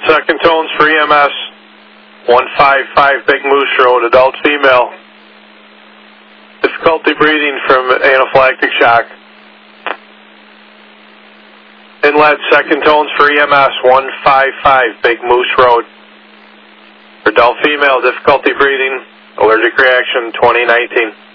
second tones for EMS, 155 Big Moose Road, adult female. Difficulty breathing from anaphylactic shock. Inlet, second tones for EMS, 155 Big Moose Road. Adult female, difficulty breathing, allergic reaction, 2019.